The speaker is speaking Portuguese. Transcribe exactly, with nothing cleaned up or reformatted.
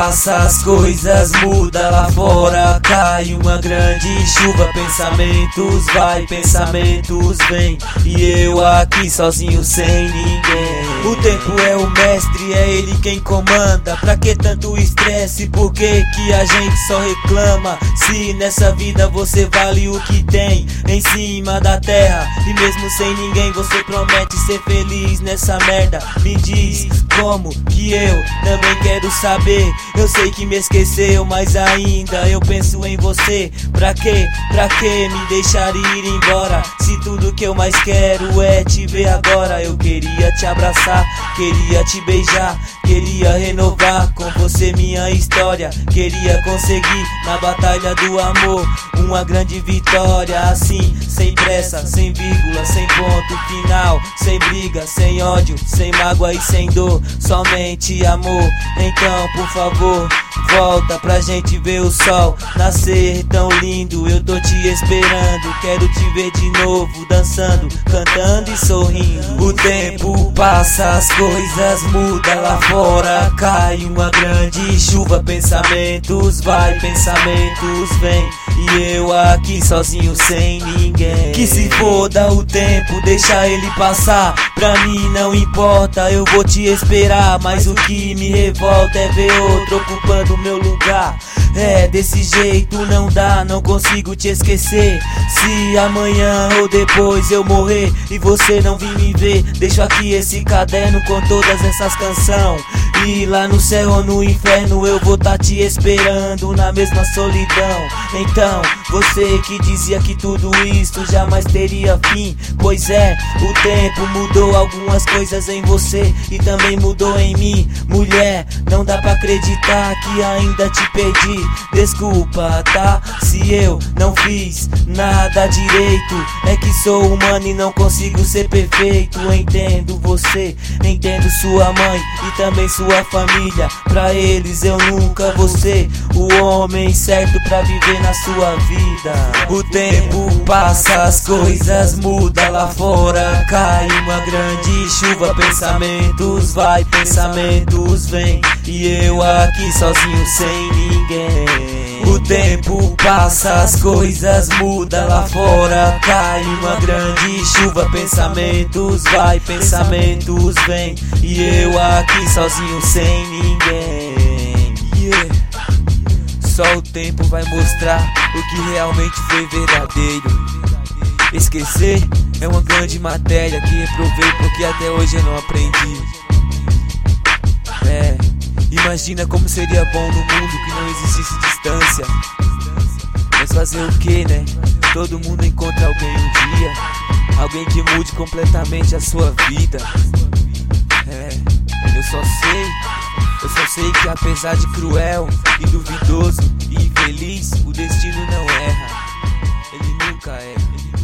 passa, as coisas mudam lá fora. Cai uma grande chuva, pensamentos vai, pensamentos vem, e eu aqui sozinho sem ninguém. O tempo é o mestre, é ele quem comanda. Pra que tanto estresse, por que que a gente só reclama? Se nessa vida você vale o que tem em cima da terra, e mesmo sem ninguém você promete ser feliz nessa merda. Me diz como que eu também quero saber. Eu sei que me esqueceu, mas ainda eu penso em você. Pra que, pra que me deixar ir embora, se tudo que eu mais quero é te ver agora? Eu queria te abraçar, queria te beijar, queria renovar com você minha história. Queria conseguir na batalha do amor uma grande vitória, assim, sem pressa, sem vírgula, sem ponto final, sem briga, sem ódio, sem mágoa e sem dor, somente amor. Então, por favor, volta pra gente ver o sol nascer tão lindo. Eu tô te esperando, quero te ver de novo, dançando, cantando e sorrindo. O tempo passa, as coisas mudam lá fora. Cai uma grande chuva, pensamentos vai, pensamentos vem, e eu aqui sozinho sem ninguém. Que se foda o tempo, deixa ele passar, pra mim não importa, eu vou te esperar. Mas o que me revolta é ver outro ocupando meu lugar. É, desse jeito não dá, não consigo te esquecer. Se amanhã ou depois eu morrer e você não vir me ver, deixo aqui esse caderno com todas essas canções. E lá no céu ou no inferno eu vou tá te esperando na mesma solidão. Então, você que dizia que tudo isso jamais teria fim, pois é, o tempo mudou algumas coisas em você e também mudou em mim. Mulher, não dá pra acreditar que ainda te perdi. Desculpa, tá? Se eu não fiz nada direito, é que sou humano e não consigo ser perfeito. Entendo você, entendo sua mãe e também sua família. Pra eles eu nunca vou ser o homem certo pra viver na sua vida. O tempo passa, as coisas mudam lá fora. Cai uma grande chuva, pensamentos vai, pensamentos vem, e eu aqui sozinho sem ninguém. O tempo passa, as coisas mudam lá fora. Cai uma grande chuva, pensamentos vai, pensamentos vem, e eu aqui sozinho sem ninguém. Yeah. Só o tempo vai mostrar o que realmente foi verdadeiro. Esquecer é uma grande matéria que reprovei porque até hoje eu não aprendi. É, imagina como seria bom no mundo que não existisse distância. Mas fazer o que, né? Todo mundo encontra alguém um dia, alguém que mude completamente a sua vida. É, eu só sei, eu só sei que apesar de cruel e duvidoso e infeliz, o destino não erra. Ele nunca erra.